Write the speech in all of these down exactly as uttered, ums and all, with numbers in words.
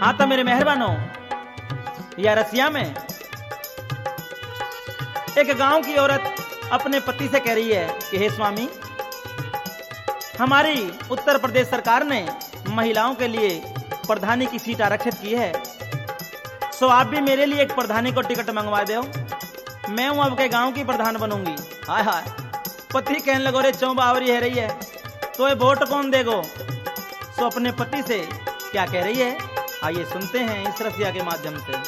हाँ तो मेरे मेहरबानो, या रसिया में एक गांव की औरत अपने पति से कह रही है कि हे स्वामी, हमारी उत्तर प्रदेश सरकार ने महिलाओं के लिए प्रधानी की सीट आरक्षित की है, सो आप भी मेरे लिए एक प्रधानी को टिकट मंगवा दो, मैं हूं आपके गांव की प्रधान बनूंगी। हाय हाय, पति कहने लगो रे चौ बावरी है रही है तो ये वोट कौन देगो। सो अपने पति से क्या कह रही है, आइए सुनते हैं इस रसिया के माध्यम से।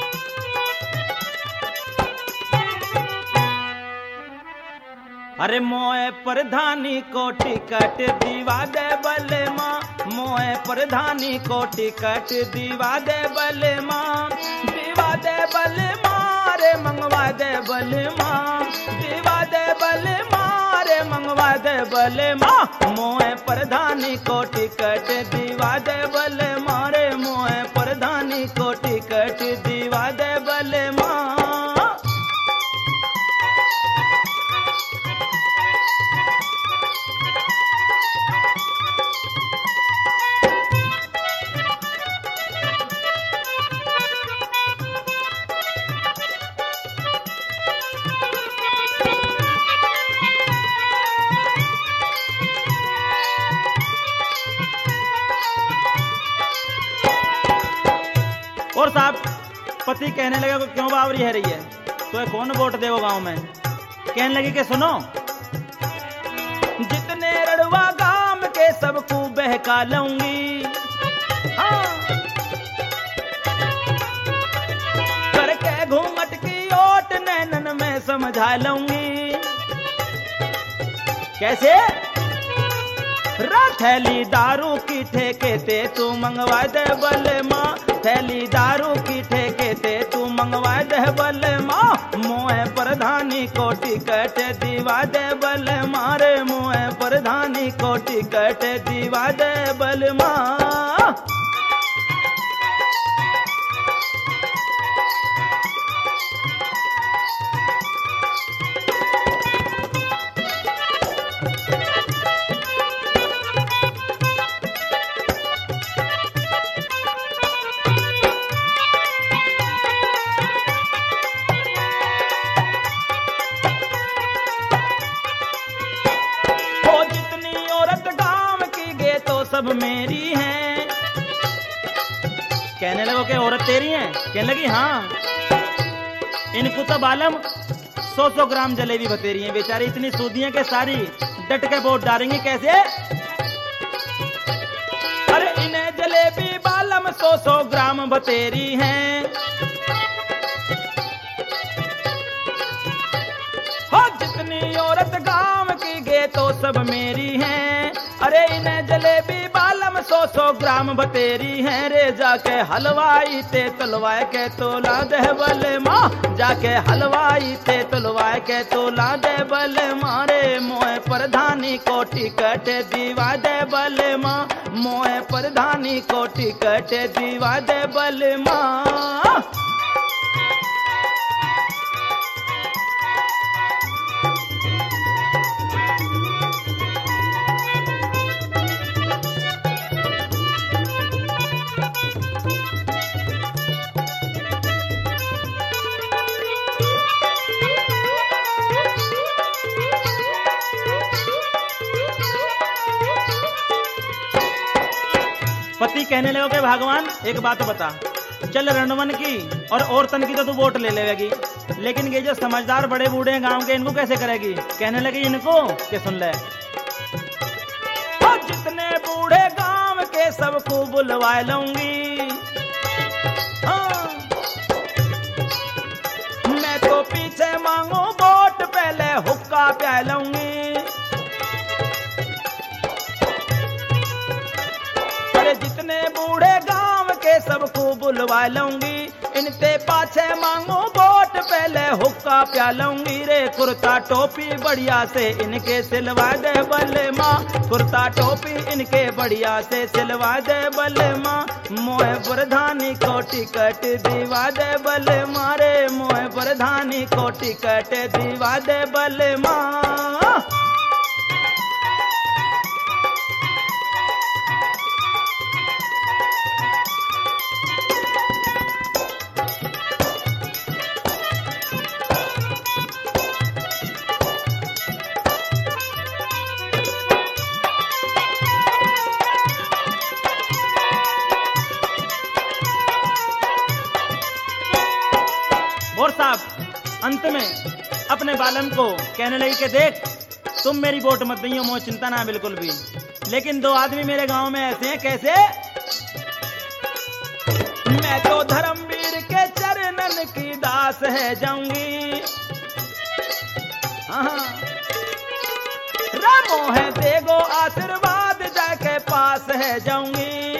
अरे मोए प्रधानी को टिकट दीवा दे बले माँ, मोए प्रधानी को टिकट दीवा दे बले माँ, दीवा दे बले माँ रे मंगवा दे बले माँ, दीवा दे बले माँ रे मंगवा दे बले माँ, मोए प्रधानी को टिकट दीवा दे बले माँ रे, मोए प्रधानी को टिकट दीवा दे बले माँ। और साहब पति कहने लगे को क्यों बावरी है रही है तो ये कौन वोट देवो गांव में। कहने लगी कि सुनो, जितने रड़वा गांव के सबको बहका लूंगी, हाँ। करके घूंघट की ओट नैनन में समझा लूंगी। कैसे? थैली दारू की ठेके ते तू मंगवा दे बले माँ, थैली दारू की ठेके ते तू मंगवा दे बले माँ, मोए प्रधानी को टिकट दीवा दे बले माँ रे, मोए प्रधानी को टिकट दीवा दे बले माँ। सब मेरी हैं। कहने लगो कि औरत तेरी हैं? कहने लगी हाँ। इनको तो बालम सौ सौ ग्राम जलेबी बतेरी हैं, बेचारी इतनी सूदियां के सारी डट के वोट डालेंगी। कैसे? अरे इन्हें जलेबी बालम सौ सौ ग्राम बतेरी हैं। हो जितनी औरत गांव की गे तो सब मेरी हैं। अरे इन्हें जलेबी बालम सौ सौ ग्राम बतेरी हैं रे, जाके हलवाई ते तलवाए के तोला दे बले माँ, जाके हलवाई ते तलवाए के तोला दे बले माँ रे, मोए प्रधानी को टिकट दीवा दे बले माँ, मोए प्रधानी को टिकट दीवा दे बले माँ। पति कहने लगे भगवान एक बात बता, चल रणवन की और औरतन की तो तू वोट ले लेगी, लेकिन ये जो समझदार बड़े बूढ़े हैं गांव के, इनको कैसे करेगी। कहने लगी इनको के सुन ले, जितने बूढ़े गांव के सबको बुलवा लूंगी, हाँ। मैं तो पीछे मांगू वोट पहले हुक्का प्या लूंगी। जितने बूढ़े गांव के सबको बुलवा लूंगी, इनते पाछे मांगू वोट पहले हुक्का प्या लूंगी रे, कुर्ता टोपी बढ़िया से इनके सिलवा दे बले माँ, कुर्ता टोपी इनके बढ़िया से सिलवा दे बले माँ, मोए प्रधानी को टिकट दीवा दे बले माँ रे, मोए प्रधानी को टिकट दीवा दे बले माँ। अंत में अपने बालम को कहने लगी कि देख तुम मेरी वोट मत दइयो, मोह चिंता ना बिल्कुल भी, लेकिन दो आदमी मेरे गांव में ऐसे हैं। कैसे? मैं तो धर्मवीर के चरणन की दास है जाऊंगी, रामो है देगो आशीर्वाद जाके पास है जाऊंगी।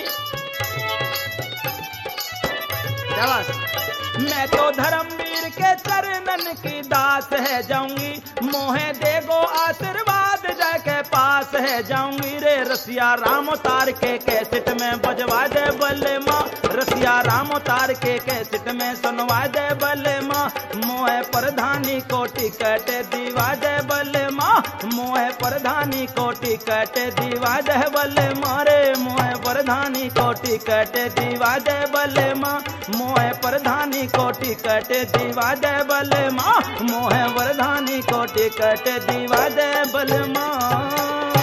क्या बात? मैं तो धर्मवीर के चरणन की दास है जाऊंगी, मोहे देगो आशीर्वाद जाके पास है जाऊंगी। रे रसिया राम तार के कैसेट में बजवा दे बल्ले माँ, रसिया राम तार के कैसेट में सुनवा दे बल्ले माँ। मोहे प्रधानी को टिकट दिवा दे बल्ले माँ, मोहे प्रधानी को टिकट दिवा दे बल्ले माँ। रे मोहे प्रधानी को टिकट दिवा दे बल्ले माँ, मोहे प्रधानी को टिकट दिवा दे बल्ले माँ, मोहे प्रधानी को टिकट दिवा दे बल्ले माँ।